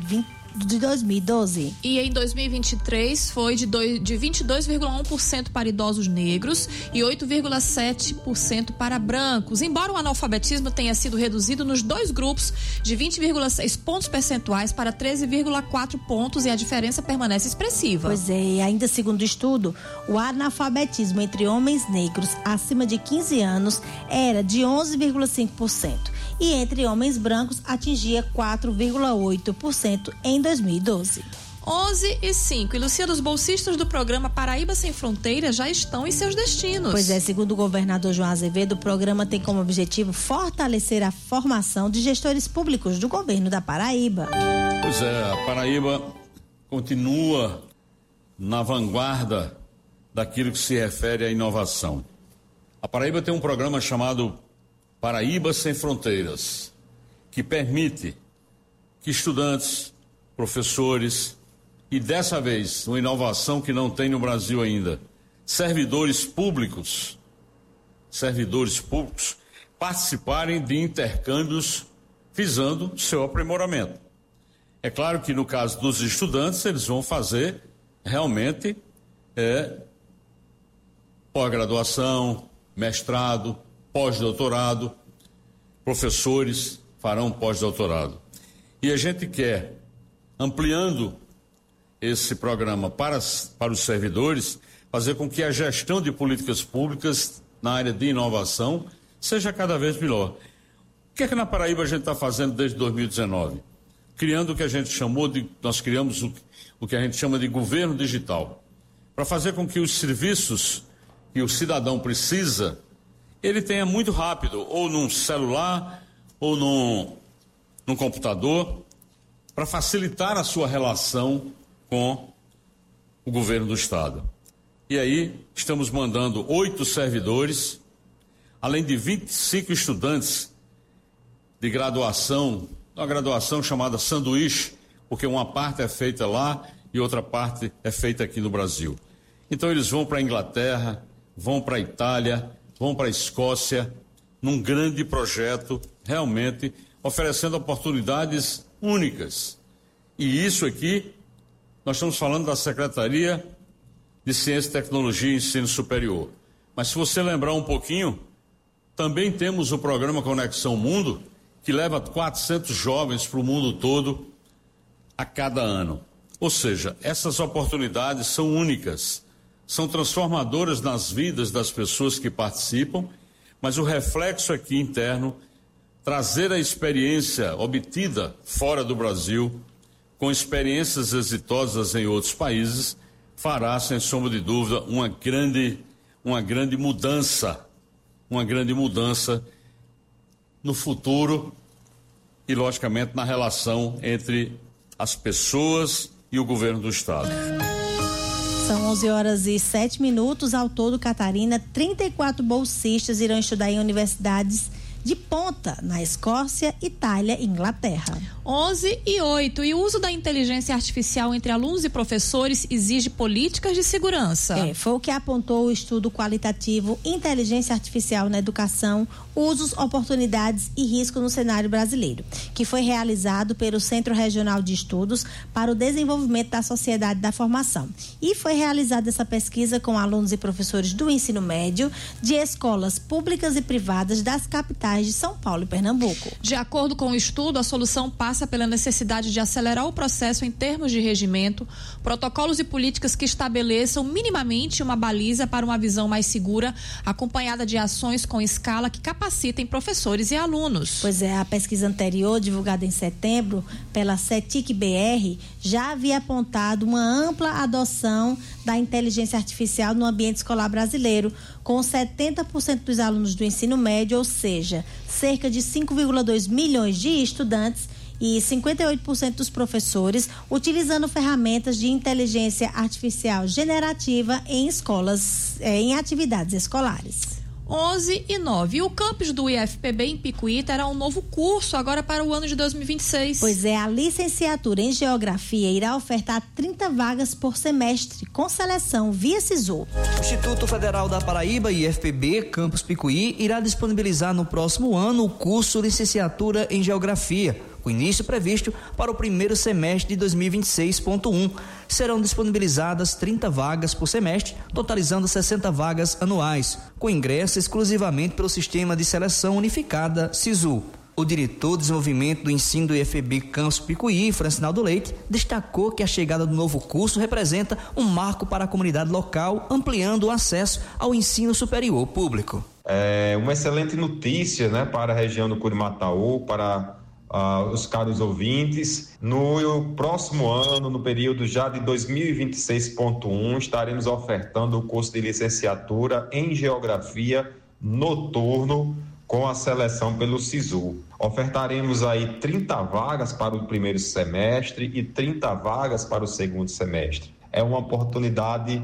2012. E em 2023 foi de 22,1% para idosos negros e 8,7% para brancos. Embora o analfabetismo tenha sido reduzido nos dois grupos de 20,6 pontos percentuais para 13,4 pontos, e a diferença permanece expressiva. Pois é, e ainda segundo o estudo, o analfabetismo entre homens negros acima de 15 anos era de 11,5% e entre homens brancos atingia 4,8% em 2012. 11h05. E Luciana, os bolsistas do programa Paraíba Sem Fronteiras já estão em seus destinos. Pois é, segundo o governador João Azevedo, o programa tem como objetivo fortalecer a formação de gestores públicos do governo da Paraíba. Pois é, a Paraíba continua na vanguarda daquilo que se refere à inovação. A Paraíba tem um programa chamado Paraíba Sem Fronteiras. que permite que estudantes, professores e, dessa vez, uma inovação que não tem no Brasil ainda, servidores públicos participarem de intercâmbios visando seu aprimoramento. É claro que no caso dos estudantes, eles vão fazer realmente pós-graduação, mestrado, pós-doutorado, professores farão pós-doutorado. E a gente quer, ampliando esse programa para os servidores, fazer com que a gestão de políticas públicas na área de inovação seja cada vez melhor. O que é que na Paraíba a gente está fazendo desde 2019? Criando o que a gente nós criamos o que a gente chama de governo digital, para fazer com que os serviços que o cidadão precisa, ele tenha muito rápido, ou num celular, ou num computador, para facilitar a sua relação com o governo do estado. E aí estamos mandando 8 servidores, além de 25 estudantes de graduação, uma graduação chamada sanduíche, porque uma parte é feita lá e outra parte é feita aqui no Brasil. Então eles vão para a Inglaterra, vão para a Itália, vão para a Escócia, num grande projeto, realmente oferecendo oportunidades únicas. E isso aqui, nós estamos falando da Secretaria de Ciência, Tecnologia e Ensino Superior. Mas se você lembrar um pouquinho, também temos o programa Conexão Mundo, que leva 400 jovens para o mundo todo a cada ano. Ou seja, essas oportunidades são únicas, são transformadoras nas vidas das pessoas que participam, mas o reflexo aqui interno, trazer a experiência obtida fora do Brasil, com experiências exitosas em outros países, fará, sem sombra de dúvida, uma grande mudança no futuro e, logicamente, na relação entre as pessoas e o governo do estado. São 11h07. Ao todo, Catarina, 34 bolsistas irão estudar em universidades de ponta na Escócia, Itália e Inglaterra. 11h08. E o uso da inteligência artificial entre alunos e professores exige políticas de segurança. Foi o que apontou o estudo qualitativo Inteligência Artificial na Educação, Usos, Oportunidades e Risco no Cenário Brasileiro, que foi realizado pelo Centro Regional de Estudos para o Desenvolvimento da Sociedade da Formação. E foi realizada essa pesquisa com alunos e professores do ensino médio de escolas públicas e privadas das capitais de São Paulo e Pernambuco. De acordo com o estudo, a solução passa pela necessidade de acelerar o processo em termos de regimento, protocolos e políticas que estabeleçam minimamente uma baliza para uma visão mais segura, acompanhada de ações com escala que capacitem professores e alunos. Pois é, a pesquisa anterior, divulgada em setembro pela CETIC-BR, já havia apontado uma ampla adoção da inteligência artificial no ambiente escolar brasileiro, com 70% dos alunos do ensino médio, ou seja, cerca de 5,2 milhões de estudantes e 58% dos professores utilizando ferramentas de inteligência artificial generativa em escolas, em atividades escolares. 11h09. E o campus do IFPB em Picuí terá um novo curso agora para o ano de 2026. Pois é, a licenciatura em Geografia irá ofertar 30 vagas por semestre, com seleção via SISU. O Instituto Federal da Paraíba, IFPB, Campus Picuí, irá disponibilizar no próximo ano o curso Licenciatura em Geografia, com início previsto para o primeiro semestre de 2026.1. Serão disponibilizadas 30 vagas por semestre, totalizando 60 vagas anuais, com ingresso exclusivamente pelo Sistema de Seleção Unificada SISU. O diretor de desenvolvimento do ensino do IFPB Campus Picuí, Francinaldo Leite, destacou que a chegada do novo curso representa um marco para a comunidade local, ampliando o acesso ao ensino superior público. É uma excelente notícia, né, para a região do Curimataú, para os caros ouvintes. No próximo ano, no período já de 2026.1, estaremos ofertando o curso de licenciatura em Geografia noturno com a seleção pelo SISU. Ofertaremos aí 30 vagas para o primeiro semestre e 30 vagas para o segundo semestre. É uma oportunidade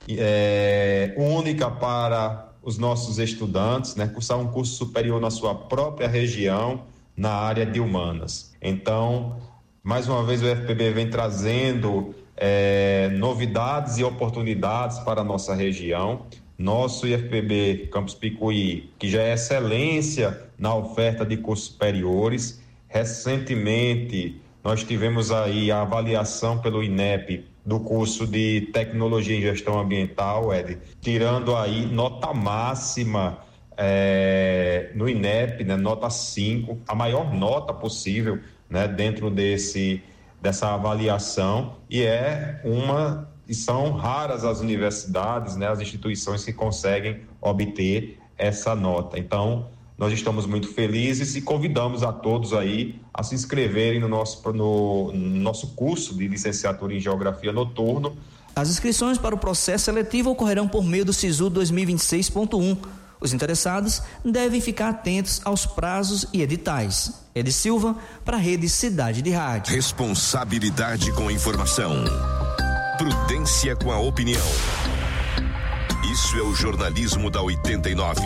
única para os nossos estudantes, né, cursar um curso superior na sua própria região, na área de humanas. Então, mais uma vez o UFPB vem trazendo novidades e oportunidades para a nossa região. Nosso IFPB Campus Picuí, que já é excelência na oferta de cursos superiores, recentemente nós tivemos aí a avaliação pelo INEP do curso de Tecnologia em Gestão Ambiental, tirando aí nota máxima no INEP, né, nota 5, a maior nota possível, né, dentro dessa avaliação, e são raras as universidades, né, as instituições que conseguem obter essa nota. Então, nós estamos muito felizes e convidamos a todos aí a se inscreverem no nosso curso de licenciatura em Geografia Noturno. As inscrições para o processo seletivo ocorrerão por meio do SISU 2026.1. Os interessados devem ficar atentos aos prazos e editais. Edi Silva, para a Rede Cidade de Rádio. Responsabilidade com a informação. Prudência com a opinião. Isso é o jornalismo da 89.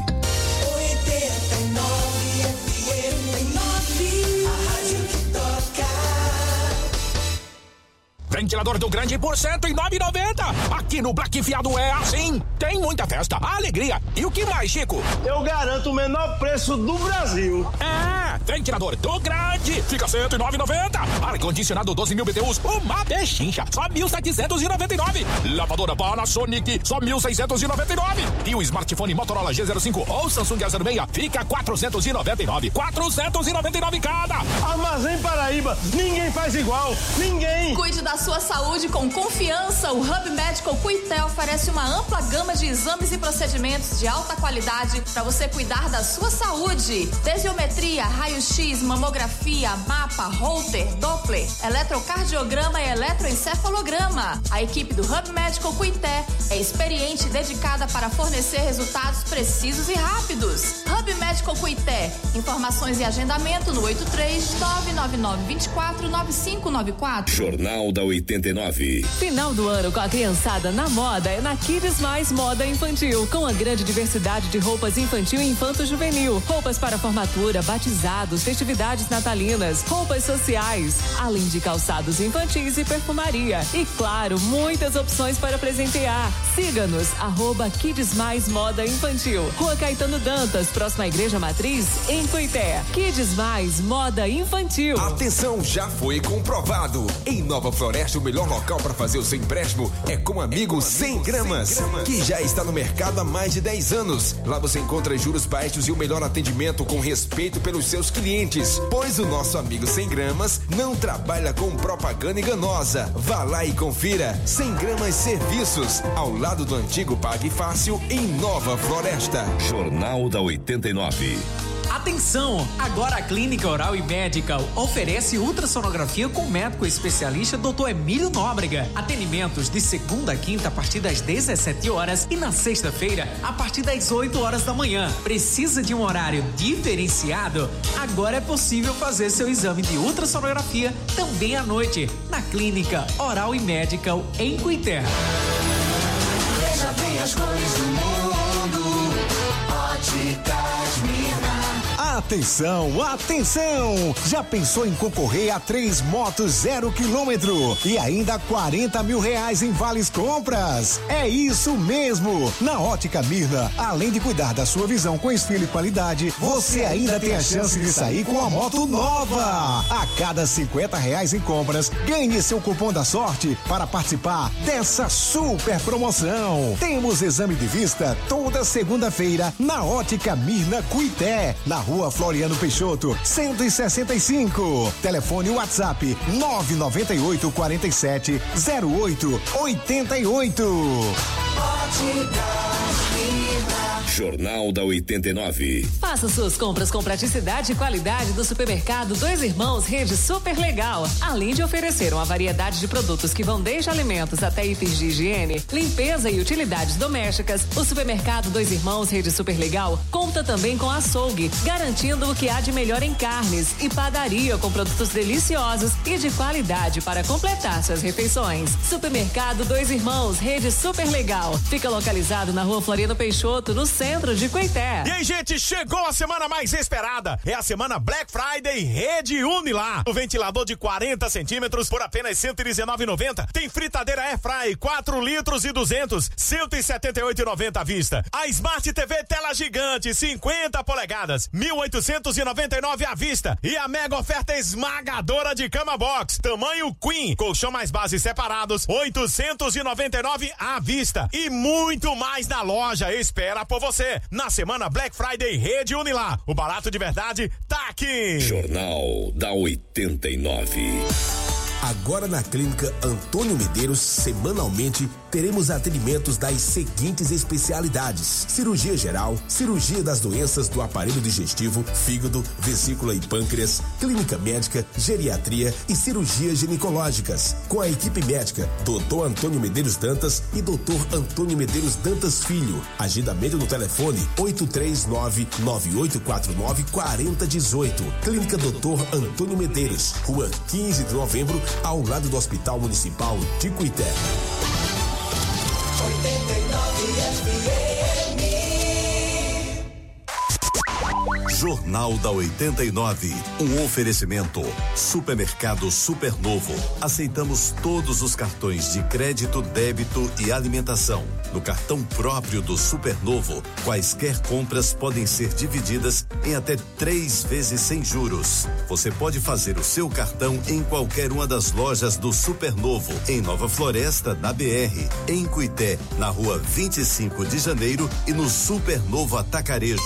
Ventilador do Grande por R$109,90. Aqui no Black Fiado é assim. Tem muita festa, alegria. E o que mais, Chico? Eu garanto o menor preço do Brasil. Ventilador do Grande fica R$109,90. Ar-condicionado 12.000 BTUs, uma pechincha, só R$1.799. Lavadora Panasonic, só R$1.699. E o smartphone Motorola G05 ou Samsung A06 fica R$499. R$499 cada. Armazém Paraíba, ninguém faz igual, ninguém. Cuide da sua saúde com confiança. O Hub Medical Cuité oferece uma ampla gama de exames e procedimentos de alta qualidade para você cuidar da sua saúde. Tensiometria, raio-x, mamografia, mapa, Holter, Doppler, eletrocardiograma e eletroencefalograma. A equipe do Hub Medical Cuité é experiente e dedicada para fornecer resultados precisos e rápidos. Hub Medical Cuité. Informações e agendamento no 83-999-24-9594. Jornal da 89. Final do ano com a criançada na moda é na Kids Mais Moda Infantil, com a grande diversidade de roupas infantil e infanto-juvenil, roupas para formatura, batizados, festividades natalinas, roupas sociais, além de calçados infantis e perfumaria. E claro, muitas opções para presentear. Siga-nos, @Kids Mais Moda Infantil, Rua Caetano Dantas, próxima à Igreja Matriz, em Cuité. Kids Mais Moda Infantil. Atenção, já foi comprovado. Em Nova Floresta, o melhor local para fazer o seu empréstimo é com o amigo 100 gramas, que já está no mercado há mais de 10 anos. Lá você encontra juros baixos e o melhor atendimento com respeito pelos seus clientes, pois o nosso amigo 100 gramas não trabalha com propaganda enganosa. Vá lá e confira. 100 gramas Serviços, ao lado do antigo Pague Fácil, em Nova Floresta. Jornal da 89. Atenção! Agora a Clínica Oral e Medical oferece ultrassonografia com o médico especialista Dr. Emílio Nóbrega. Atendimentos de segunda a quinta a partir das 17 horas e na sexta-feira a partir das 8 horas da manhã. Precisa de um horário diferenciado? Agora é possível fazer seu exame de ultrassonografia também à noite na Clínica Oral e Medical em Cuité. Veja bem as cores do mundo. Óticas Mirna. Atenção, atenção! Já pensou em concorrer a 3 motos 0 km e ainda R$40 mil em vales compras? É isso mesmo! Na Ótica Mirna, além de cuidar da sua visão com estilo e qualidade, você ainda tem a chance de sair com a moto nova! A cada R$50 em compras, ganhe seu cupom da sorte para participar dessa super promoção. Temos exame de vista toda segunda-feira na Ótica Mirna Cuité, na Rua Floriano Peixoto, 165. Telefone WhatsApp 998 47 08 88. Jornal da 89. Faça suas compras com praticidade e qualidade do supermercado Dois Irmãos Rede Super Legal. Além de oferecer uma variedade de produtos que vão desde alimentos até itens de higiene, limpeza e utilidades domésticas, o supermercado Dois Irmãos Rede Super Legal conta também com açougue, garantindo o que há de melhor em carnes, e padaria com produtos deliciosos e de qualidade para completar suas refeições. Supermercado Dois Irmãos Rede Super Legal. Fica localizado na Rua Floriano Peixoto, no centro centro de Cuité. E aí, gente, chegou a semana mais esperada. É a semana Black Friday Rede Unilar. O ventilador de 40 centímetros por apenas R$ 119,90. Tem fritadeira Airfry 4 litros e 200, R$ 178,90 à vista. A Smart TV tela gigante 50 polegadas, R$ 1.899 à vista. E a mega oferta esmagadora de cama box, tamanho Queen, colchão mais base separados, R$ 899 à vista. E muito mais na loja espera por você. Na semana Black Friday Rede Unilar. O barato de verdade tá aqui. Jornal da 89. Agora na Clínica Antônio Medeiros, semanalmente, teremos atendimentos das seguintes especialidades: cirurgia geral, cirurgia das doenças do aparelho digestivo, fígado, vesícula e pâncreas, clínica médica, geriatria e cirurgias ginecológicas. Com a equipe médica, Dr. Antônio Medeiros Dantas e Dr. Antônio Medeiros Dantas Filho. Agendamento no telefone 839-9849-4018. Clínica Dr. Antônio Medeiros, Rua 15 de Novembro, ao lado do Hospital Municipal de Cuité. 89 FM. Jornal da 89. Um oferecimento. Supermercado Supernovo. Aceitamos todos os cartões de crédito, débito e alimentação. No cartão próprio do Supernovo, quaisquer compras podem ser divididas em até 3 vezes sem juros. Você pode fazer o seu cartão em qualquer uma das lojas do Supernovo, em Nova Floresta, na BR, em Cuité, na rua 25 de janeiro e no Supernovo Atacarejo.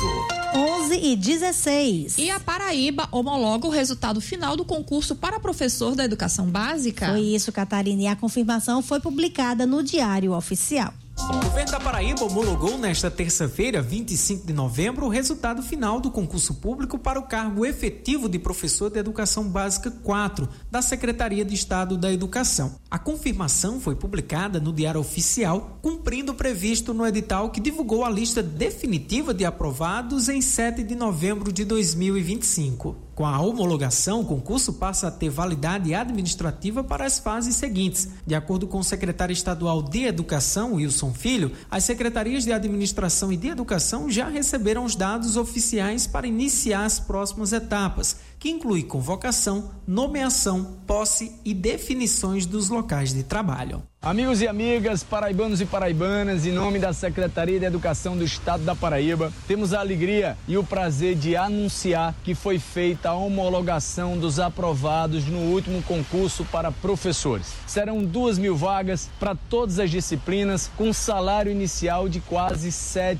11h16. E a Paraíba homologa o resultado final do concurso para professor da educação básica. Foi isso, Catarina, e a confirmação foi publicada no Diário Oficial. O governo da Paraíba homologou nesta terça-feira, 25 de novembro, o resultado final do concurso público para o cargo efetivo de professor de Educação Básica 4 da Secretaria de Estado da Educação. A confirmação foi publicada no Diário Oficial, cumprindo o previsto no edital que divulgou a lista definitiva de aprovados em 7 de novembro de 2025. Com a homologação, o concurso passa a ter validade administrativa para as fases seguintes. De acordo com o secretário estadual de Educação, Wilson Filho, as secretarias de Administração e de Educação já receberam os dados oficiais para iniciar as próximas etapas, que inclui convocação, nomeação, posse e definições dos locais de trabalho. Amigos e amigas, paraibanos e paraibanas, em nome da Secretaria de Educação do Estado da Paraíba, temos a alegria e o prazer de anunciar que foi feita a homologação dos aprovados no último concurso para professores. Serão 2.000 vagas para todas as disciplinas, com salário inicial de quase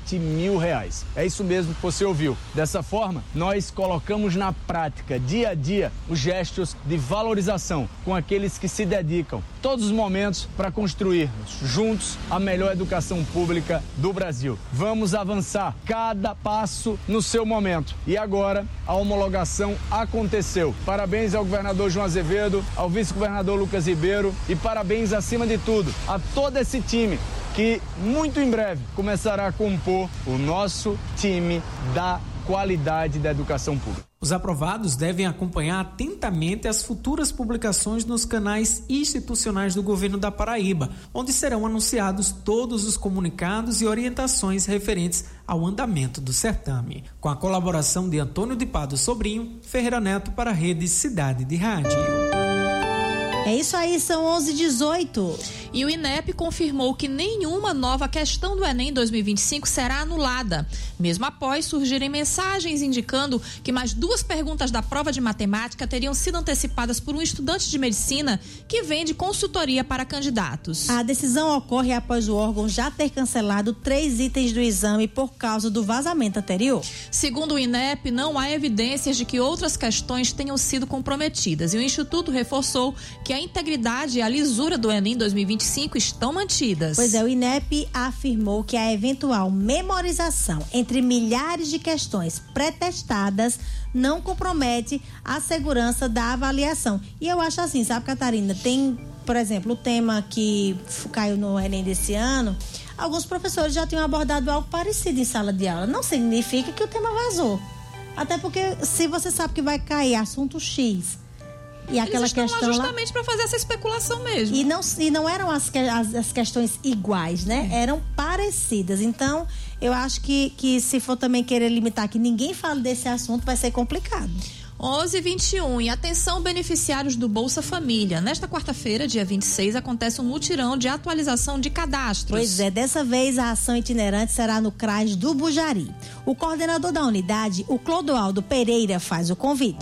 R$7.000. É isso mesmo que você ouviu. Dessa forma, nós colocamos na prática, dia a dia, os gestos de valorização com aqueles que se dedicam todos os momentos para construirmos juntos a melhor educação pública do Brasil. Vamos avançar cada passo no seu momento. E agora a homologação aconteceu. Parabéns ao governador João Azevedo, ao vice-governador Lucas Ribeiro e parabéns, acima de tudo, a todo esse time que muito em breve começará a compor o nosso time da qualidade da educação pública. Os aprovados devem acompanhar atentamente as futuras publicações nos canais institucionais do governo da Paraíba, onde serão anunciados todos os comunicados e orientações referentes ao andamento do certame. Com a colaboração de Antônio de Pado Sobrinho, Ferreira Neto para a Rede Cidade de Rádio. É isso aí, são 11h18. E o INEP confirmou que nenhuma nova questão do Enem 2025 será anulada, mesmo após surgirem mensagens indicando que mais 2 perguntas da prova de matemática teriam sido antecipadas por um estudante de medicina que vende consultoria para candidatos. A decisão ocorre após o órgão já ter cancelado 3 itens do exame por causa do vazamento anterior. Segundo o INEP, não há evidências de que outras questões tenham sido comprometidas, e o Instituto reforçou que a integridade e a lisura do Enem 2025 estão mantidas. Pois é, o INEP afirmou que a eventual memorização entre milhares de questões pré-testadas não compromete a segurança da avaliação. E eu acho assim, sabe, Catarina, tem, por exemplo, o tema que caiu no Enem desse ano, alguns professores já tinham abordado algo parecido em sala de aula. Não significa que o tema vazou. Até porque se você sabe que vai cair assunto X, E aquela Eles estão questão lá justamente para fazer essa especulação mesmo. E não eram as questões iguais, né? Eram parecidas. Então, eu acho que se for também querer limitar que ninguém fale desse assunto, vai ser complicado. 11h21, e atenção beneficiários do Bolsa Família. Nesta quarta-feira, dia 26, acontece um mutirão de atualização de cadastros. Pois é, dessa vez a ação itinerante será no CRAS do Bujari. O coordenador da unidade, o Clodoaldo Pereira, faz o convite.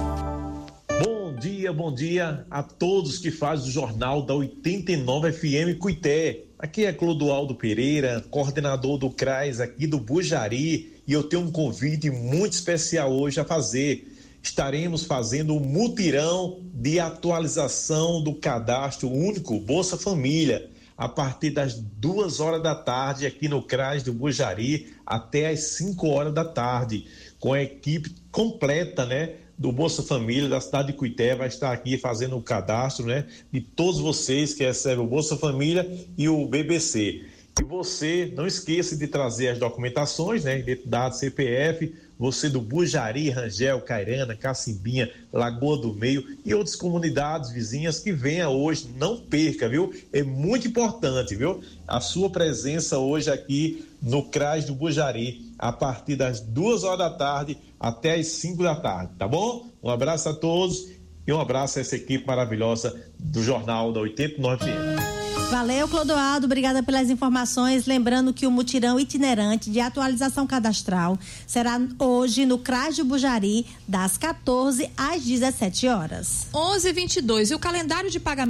Bom dia a todos que fazem o Jornal da 89 FM Cuité. Aqui é Clodoaldo Pereira, coordenador do CRAS aqui do Bujari, e eu tenho um convite muito especial hoje a fazer. Estaremos fazendo um mutirão de atualização do cadastro único Bolsa Família a partir das 2 horas da tarde aqui no CRAS do Bujari até as 5 horas da tarde, com a equipe completa, né, do Bolsa Família da cidade de Cuité. Vai estar aqui fazendo o cadastro, né, de todos vocês que recebem o Bolsa Família e o BBC. E você não esqueça de trazer as documentações, né, identidade, CPF, você do Bujari, Rangel, Cairana, Cacimbinha, Lagoa do Meio e outras comunidades vizinhas que venha hoje, não perca, viu? É muito importante, viu? A sua presença hoje aqui no CRAS do Bujari, a partir das 2 horas da tarde até as 5 da tarde, tá bom? Um abraço a todos e um abraço a essa equipe maravilhosa do Jornal da 89 FM. Valeu, Clodoaldo, obrigada pelas informações. Lembrando que o mutirão itinerante de atualização cadastral será hoje no CRAS de Bujari, das 14 às 17 horas. 11h22, e o calendário de pagamento